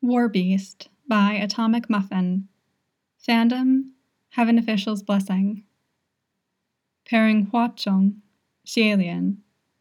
War Beast by Atomic Muffin. Fandom, Heaven Official's Blessing. Pairing Hwa-Chong, Xielian.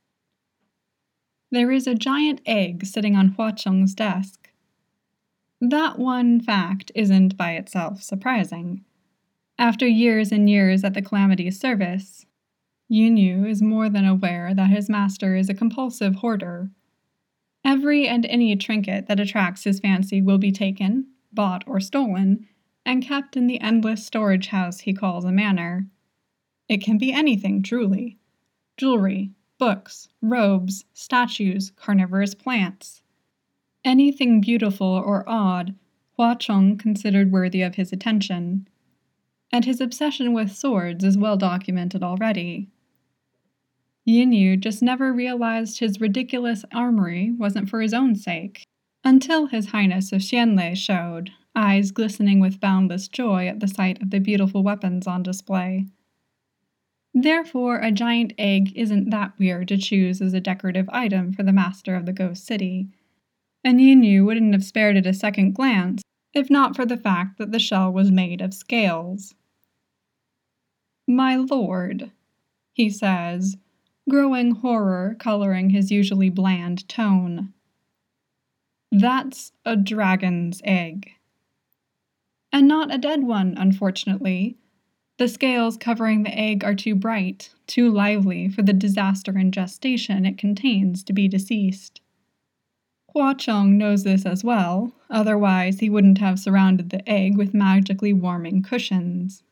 There is a giant egg sitting on Hwa-Chong's desk. That one fact isn't by itself surprising. After years and years at the Calamity's service, Yinyu is more than aware that his master is a compulsive hoarder. Every and any trinket that attracts his fancy will be taken, bought, or stolen, and kept in the endless storage house he calls a manor. It can be anything, truly. Jewelry, books, robes, statues, carnivorous plants. Anything beautiful or odd, Hwa-Chong considered worthy of his attention. And his obsession with swords is well documented already. Yinyu just never realized his ridiculous armory wasn't for his own sake, until His Highness of Xianlei showed, eyes glistening with boundless joy at the sight of the beautiful weapons on display. Therefore, a giant egg isn't that weird to choose as a decorative item for the master of the Ghost City, and Yinyu wouldn't have spared it a second glance if not for the fact that the shell was made of scales. "My lord," he says, growing horror coloring his usually bland tone. "That's a dragon's egg. And not a dead one, unfortunately. The scales covering the egg are too bright, too lively for the disaster and gestation it contains to be deceased. Hwa-Chong knows this as well, otherwise he wouldn't have surrounded the egg with magically warming cushions."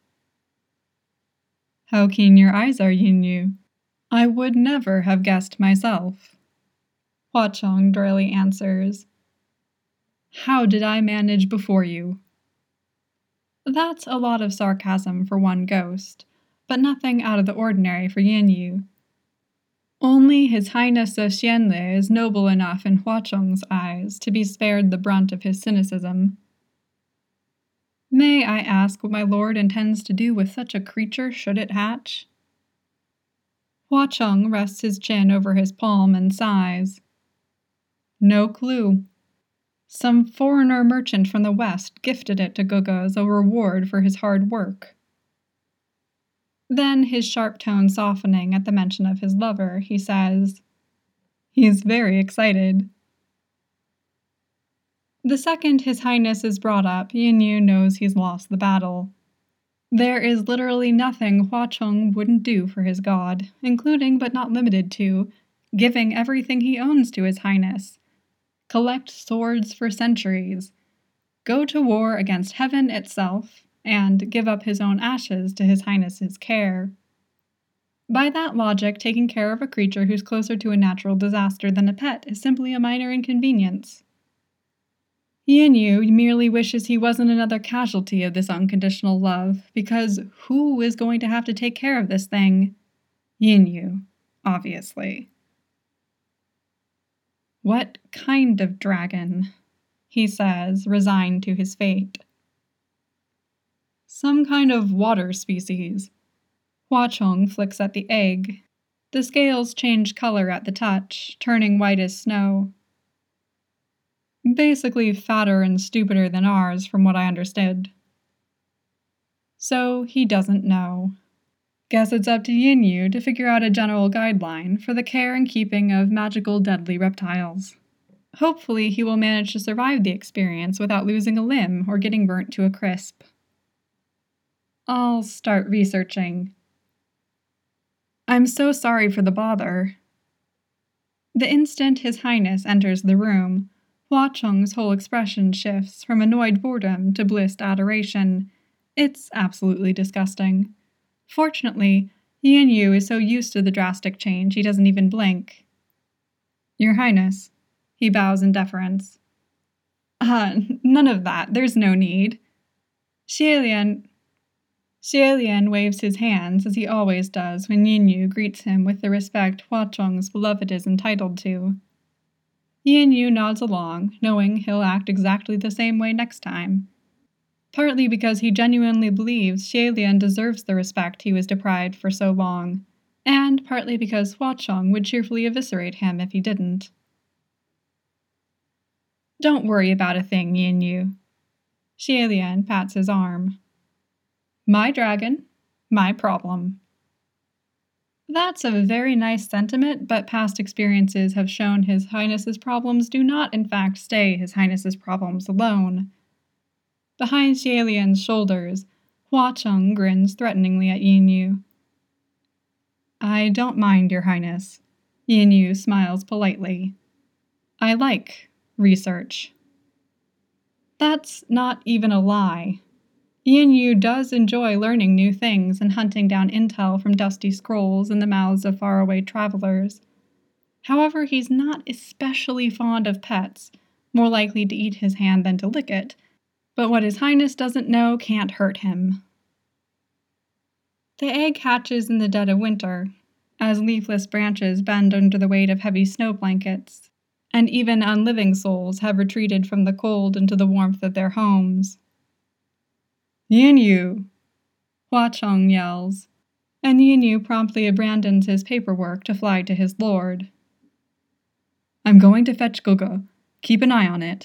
"How keen your eyes are, Yinyu. I would never have guessed myself," Hwa-Chong drily answers. "How did I manage before you?" That's a lot of sarcasm for one ghost, but nothing out of the ordinary for Yinyu. Only His Highness of Xianlei is noble enough in Hwa-Chong's eyes to be spared the brunt of his cynicism. "May I ask what my lord intends to do with such a creature should it hatch?" Hwa-Chong rests his chin over his palm and sighs. "No clue. Some foreigner merchant from the West gifted it to Guga as a reward for his hard work." Then, his sharp tone softening at the mention of his lover, he says, "He's very excited." The second His Highness is brought up, Yinyu knows he's lost the battle. There is literally nothing Hwa-Chong wouldn't do for his god, including but not limited to giving everything he owns to His Highness, collect swords for centuries, go to war against heaven itself, and give up his own ashes to His Highness's care. By that logic, taking care of a creature who's closer to a natural disaster than a pet is simply a minor inconvenience. Yinyu merely wishes he wasn't another casualty of this unconditional love, because who is going to have to take care of this thing? Yinyu, obviously. "What kind of dragon?" he says, resigned to his fate. "Some kind of water species." Hwa-Chong flicks at the egg. The scales change color at the touch, turning white as snow. "Basically fatter and stupider than ours, from what I understood." So he doesn't know. Guess it's up to Yinyu to figure out a general guideline for the care and keeping of magical deadly reptiles. Hopefully he will manage to survive the experience without losing a limb or getting burnt to a crisp. I'll start researching. "I'm so sorry for the bother." The instant His Highness enters the room, Hwa-Chong's whole expression shifts from annoyed boredom to blissed adoration. It's absolutely disgusting. Fortunately, Yinyu is so used to the drastic change he doesn't even blink. "Your Highness," he bows in deference. None of that, there's no need." Xielian waves his hands as he always does when Yinyu greets him with the respect Hwa-Chong's beloved is entitled to. Yinyu nods along, knowing he'll act exactly the same way next time. Partly because he genuinely believes Xielian deserves the respect he was deprived for so long, and partly because Hwa-Chong would cheerfully eviscerate him if he didn't. Don't worry about a thing, Yin Yu. Xielian pats his arm. My dragon, my problem. That's a very nice sentiment, but past experiences have shown His Highness's problems do not in fact stay His Highness's problems alone. Behind Xielian's shoulders, Huacheng grins threateningly at Yin Yu. I don't mind, Your Highness. Yin Yu smiles politely. I like research. That's not even a lie. Yin Yu does enjoy learning new things and hunting down intel from dusty scrolls in the mouths of faraway travelers. However, he's not especially fond of pets, more likely to eat his hand than to lick it, but what His Highness doesn't know can't hurt him. The egg hatches in the dead of winter, as leafless branches bend under the weight of heavy snow blankets, and even unliving souls have retreated from the cold into the warmth of their homes. Yin Yu! Huacheng yells, and Yin Yu promptly abandons his paperwork to fly to his lord. I'm going to fetch Gugu. Keep an eye on it.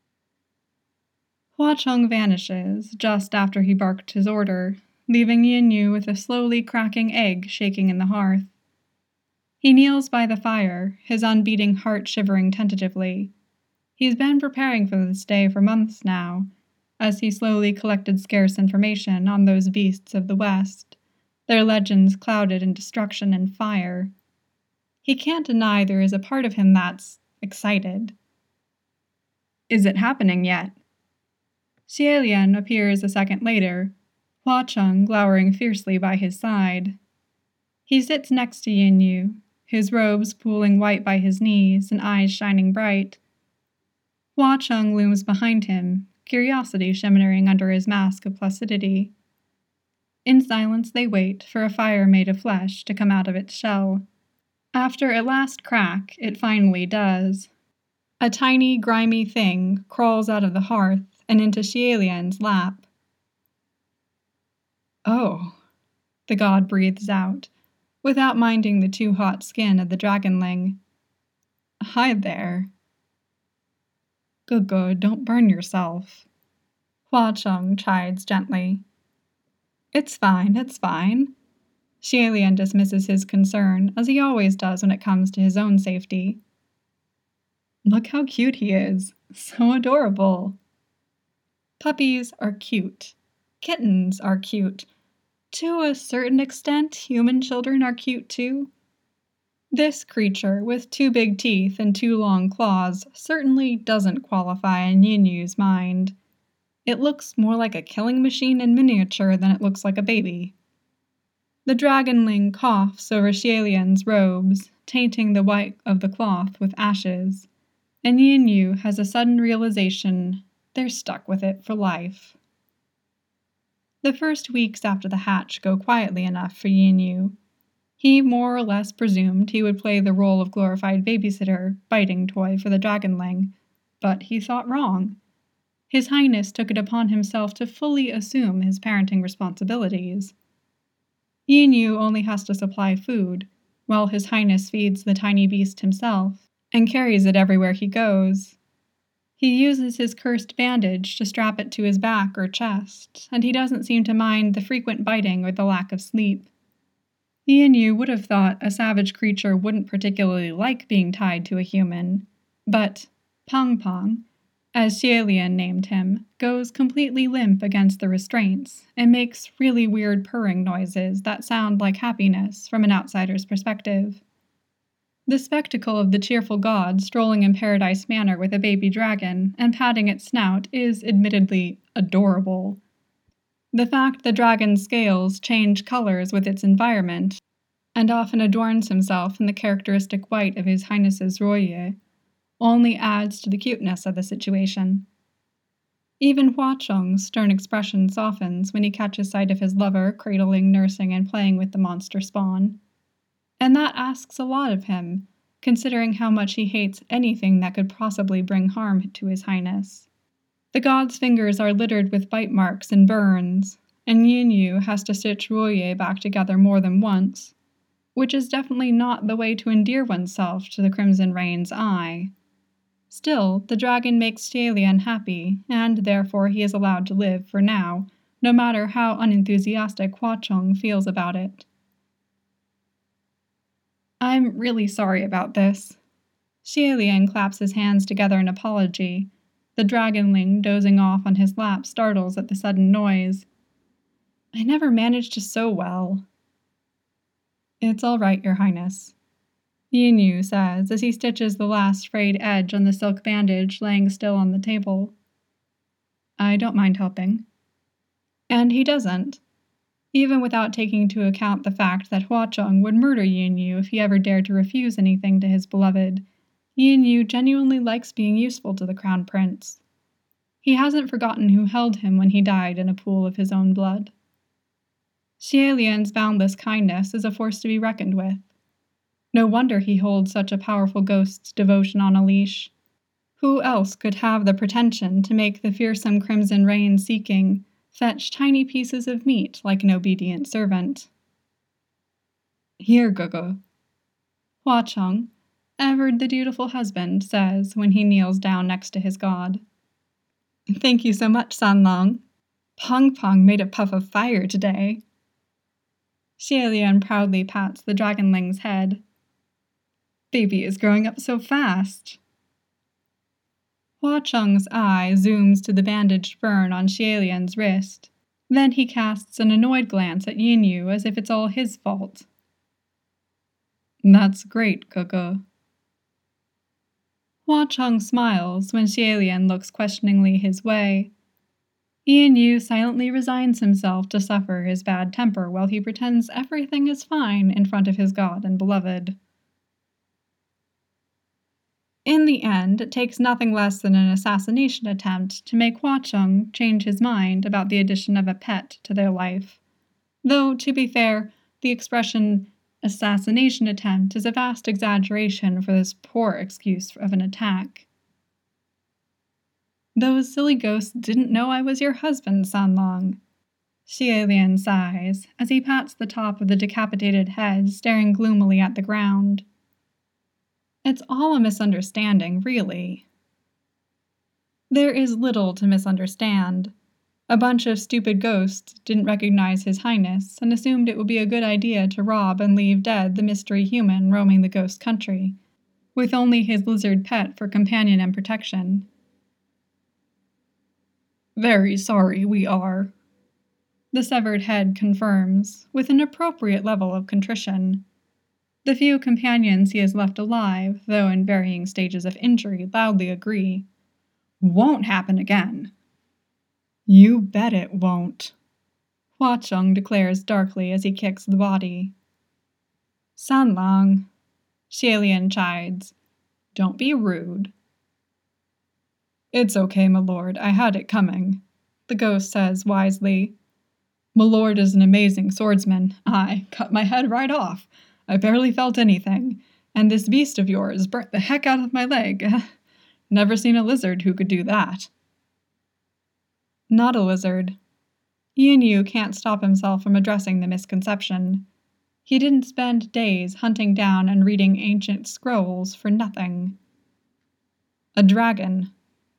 Huacheng vanishes just after he barked his order, leaving Yin Yu with a slowly cracking egg shaking in the hearth. He kneels by the fire, his unbeating heart shivering tentatively. He's been preparing for this day for months now, as he slowly collected scarce information on those beasts of the West, their legends clouded in destruction and fire. He can't deny there is a part of him that's excited. Is it happening yet? Xielian appears a second later, Huacheng glowering fiercely by his side. He sits next to Yin Yu, his robes pooling white by his knees and eyes shining bright. Huacheng looms behind him, curiosity shimmering under his mask of placidity. In silence they wait for a fire made of flesh to come out of its shell. After a last crack, it finally does. A tiny, grimy thing crawls out of the hearth and into Xielian's lap. Oh, the god breathes out, without minding the too hot skin of the dragonling. Hi there. Gugu, don't burn yourself. Huacheng chides gently. It's fine, it's fine. Xielian dismisses his concern, as he always does when it comes to his own safety. Look how cute he is. So adorable. Puppies are cute. Kittens are cute. To a certain extent, human children are cute too. This creature, with 2 big teeth and 2 long claws, certainly doesn't qualify in Yin Yu's mind. It looks more like a killing machine in miniature than it looks like a baby. The dragonling coughs over Xielian's robes, tainting the white of the cloth with ashes, and Yin Yu has a sudden realization they're stuck with it for life. The first weeks after the hatch go quietly enough for Yin Yu. He more or less presumed he would play the role of glorified babysitter, biting toy for the dragonling, but he thought wrong. His Highness took it upon himself to fully assume his parenting responsibilities. Yin Yu only has to supply food, while His Highness feeds the tiny beast himself, and carries it everywhere he goes. He uses his cursed bandage to strap it to his back or chest, and he doesn't seem to mind the frequent biting or the lack of sleep. Yin Yu would have thought a savage creature wouldn't particularly like being tied to a human, but Pang Pang, as Xielian named him, goes completely limp against the restraints and makes really weird purring noises that sound like happiness from an outsider's perspective. The spectacle of the cheerful god strolling in Paradise Manor with a baby dragon and patting its snout is admittedly adorable. The fact the dragon's scales change colors with its environment, and often adorns himself in the characteristic white of His Highness's roye, only adds to the cuteness of the situation. Even Huacheng's stern expression softens when he catches sight of his lover cradling, nursing, and playing with the monster spawn. And that asks a lot of him, considering how much he hates anything that could possibly bring harm to His Highness. The god's fingers are littered with bite marks and burns, and Yin Yu has to stitch Roye back together more than once, which is definitely not the way to endear oneself to the Crimson Rain's eye. Still, the dragon makes Xielian happy, and therefore he is allowed to live for now, no matter how unenthusiastic Huacheng feels about it. I'm really sorry about this. Xielian claps his hands together in apology. The dragonling dozing off on his lap startles at the sudden noise. I never managed to sew well. It's all right, Your Highness, Yinyu says as he stitches the last frayed edge on the silk bandage laying still on the table. I don't mind helping. And he doesn't, even without taking into account the fact that Huacheng would murder Yinyu if he ever dared to refuse anything to his beloved. Yinyu genuinely likes being useful to the Crown Prince. He hasn't forgotten who held him when he died in a pool of his own blood. Xielian's boundless kindness is a force to be reckoned with. No wonder he holds such a powerful ghost's devotion on a leash. Who else could have the pretension to make the fearsome Crimson Rain seeking fetch tiny pieces of meat like an obedient servant? Here, Gugu. Huacheng, ever the dutiful husband, says when he kneels down next to his god. Thank you so much, Sanlong. Pong Pong made a puff of fire today. Xielian proudly pats the dragonling's head. Baby is growing up so fast. Huacheng's eye zooms to the bandaged burn on Xielian's wrist. Then he casts an annoyed glance at Yinyu as if it's all his fault. That's great, Gugu. Huacheng smiles when Xielian looks questioningly his way. Yinyu silently resigns himself to suffer his bad temper while he pretends everything is fine in front of his god and beloved. In the end, it takes nothing less than an assassination attempt to make Huacheng change his mind about the addition of a pet to their life. Though, to be fair, the expression assassination attempt is a vast exaggeration for this poor excuse of an attack. Those silly ghosts didn't know I was your husband, Sanlong. Xielian sighs as he pats the top of the decapitated head, staring gloomily at the ground. It's all a misunderstanding, really. There is little to misunderstand. A bunch of stupid ghosts didn't recognize His Highness and assumed it would be a good idea to rob and leave dead the mystery human roaming the ghost country, with only his lizard pet for companion and protection. Very sorry we are, the severed head confirms, with an appropriate level of contrition. The few companions he has left alive, though in varying stages of injury, loudly agree. Won't happen again. You bet it won't, Huacheng declares darkly as he kicks the body. Sanlong, Xielian chides. Don't be rude. It's okay, my lord, I had it coming, the ghost says wisely. My lord is an amazing swordsman. I cut my head right off. I barely felt anything, and this beast of yours burnt the heck out of my leg. Never seen a lizard who could do that. Not a lizard. Yinyu can't stop himself from addressing the misconception. He didn't spend days hunting down and reading ancient scrolls for nothing. A dragon.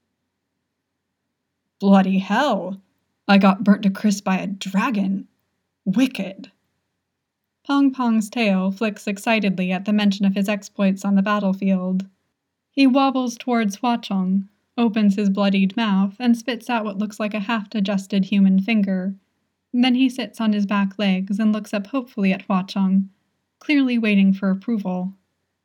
Bloody hell! I got burnt to crisp by a dragon. Wicked. Pong Pong's tail flicks excitedly at the mention of his exploits on the battlefield. He wobbles towards Huacheng, opens his bloodied mouth, and spits out what looks like a half-digested human finger. Then he sits on his back legs and looks up hopefully at Huacheng, clearly waiting for approval.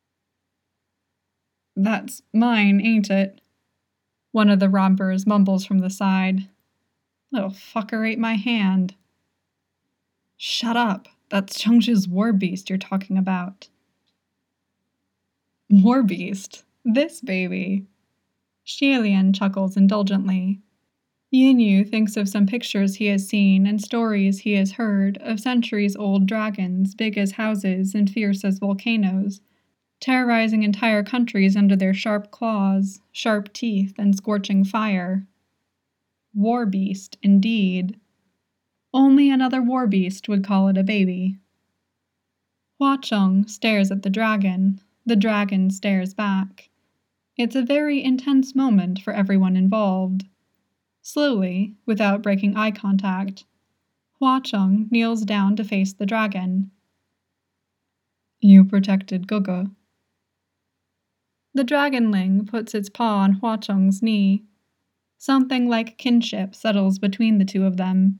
That's mine, ain't it? One of the robbers mumbles from the side. Little fucker ate my hand. Shut up. That's Chengzhi's war beast you're talking about. War beast? This baby. Xielian chuckles indulgently. Yinyu thinks of some pictures he has seen and stories he has heard of centuries-old dragons big as houses and fierce as volcanoes, terrorizing entire countries under their sharp claws, sharp teeth, and scorching fire. War beast, indeed. Only another war beast would call it a baby. Huacheng stares at the dragon stares back. It's a very intense moment for everyone involved. Slowly, without breaking eye contact, Huacheng kneels down to face the dragon. You protected Gugu. The dragonling puts its paw on Huacheng's knee. Something like kinship settles between the two of them.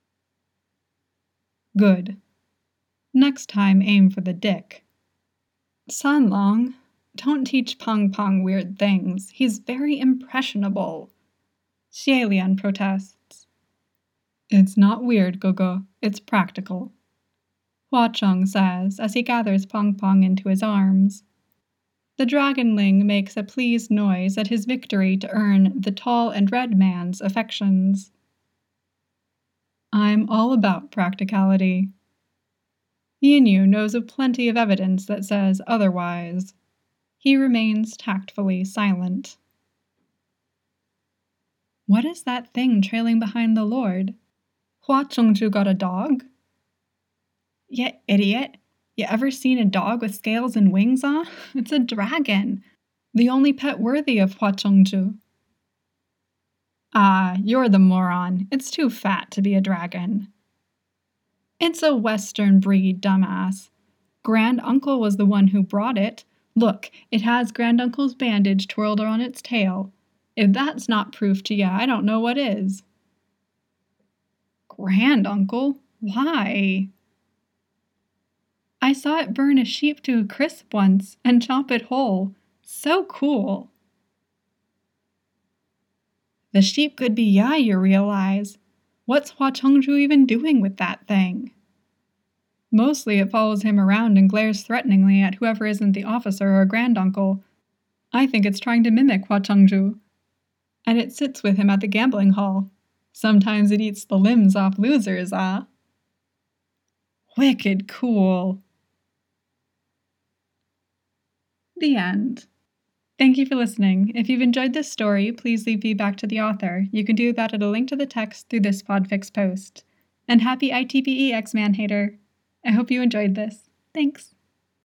Good. Next time aim for the dick. Sanlong, don't teach Peng Peng weird things. He's very impressionable. Xielian protests. It's not weird, Gugu. It's practical. Huacheng says as he gathers Peng Peng into his arms. The dragonling makes a pleased noise at his victory to earn the tall and red man's affections. I'm all about practicality. Yinyu knows of plenty of evidence that says otherwise. He remains tactfully silent. What is that thing trailing behind the Lord? Hua Chengzhu got a dog? You idiot! You ever seen a dog with scales and wings on? It's a dragon, the only pet worthy of Hua Chengzhu. Ah, you're the moron. It's too fat to be a dragon. It's a Western breed, dumbass. Granduncle was the one who brought it. Look, it has Granduncle's bandage twirled on its tail. If that's not proof to ya, I don't know what is. Granduncle? Why? I saw it burn a sheep to a crisp once and chop it whole. So cool. The sheep could be ya, you realize. What's Hua Chengzhu even doing with that thing? Mostly it follows him around and glares threateningly at whoever isn't the officer or granduncle. I think it's trying to mimic Hua Chengzhu. And it sits with him at the gambling hall. Sometimes it eats the limbs off losers, ah. Wicked cool. The end. Thank you for listening. If you've enjoyed this story, please leave feedback to the author. You can do that at a link to the text through this Podfix post. And happy ITPE, X-Man hater. I hope you enjoyed this. Thanks.